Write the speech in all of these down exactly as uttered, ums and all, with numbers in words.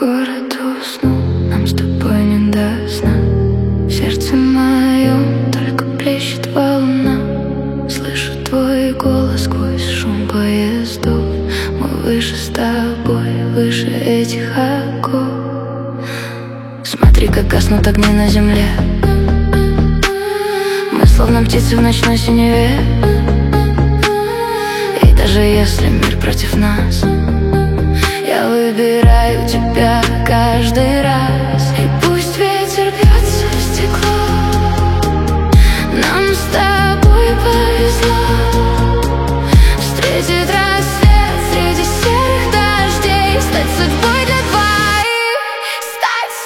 Город уснул, нам с тобой не до сна. В сердце моем только плещет волна. Слышу твой голос сквозь шум поездов. Мы выше с тобой, выше этих оков. Смотри, как гаснут огни на земле. Мы словно птицы в ночной синеве. И даже если мир против нас, я выбираю тебя каждый раз. И пусть ветер бьется в стекло, нам с тобой повезло встретить рассвет среди серых дождей, стать судьбой для двоих, стать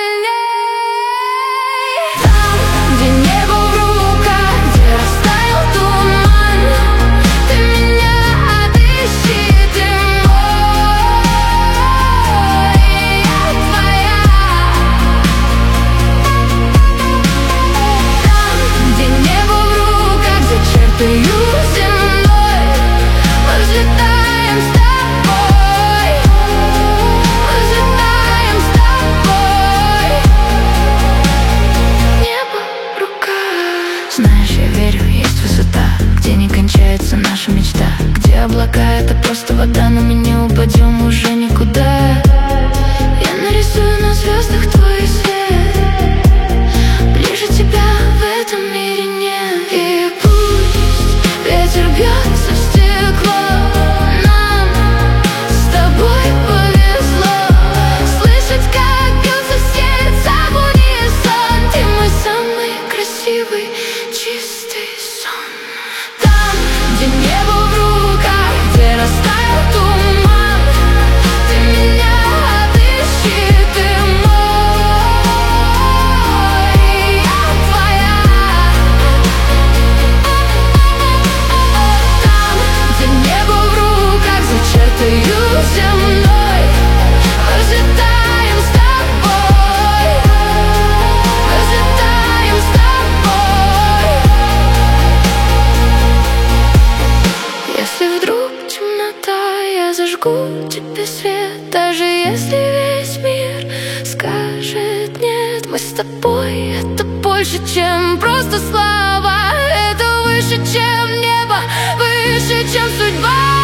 сильней. Там, где небо в руках, где растаял туман, ты меня отыщи, ты мой, я твоя. Там, где небо в руках, за чертою земной, мы взлетаем с тобой, мы взлетаем с тобой. Небо в руках. Знаешь, я верю, есть высота, где не кончается наша мечта, где облака — это просто вода, но мы не упадем уже никуда. Я нарисую на звездах твой свет, ближе тебя в этом мире нет. И пусть ветер бьется в стекло, нам с тобой повезло слышать, как бьются сердца в унисон. Ты мой самый красивый, чистый сон. Там, где небо в руках, где растаял туман, ты меня отыщи, ты мой, я твоя. Там, где небо в руках, за чертою земной, мы взлетаем с тобой, мы взлетаем с тобой. Если вдруг темнота, я зажгу тебе свет. Даже если весь мир скажет нет, мы с тобой — это больше, чем просто слова. Это выше, чем небо, выше, чем судьба.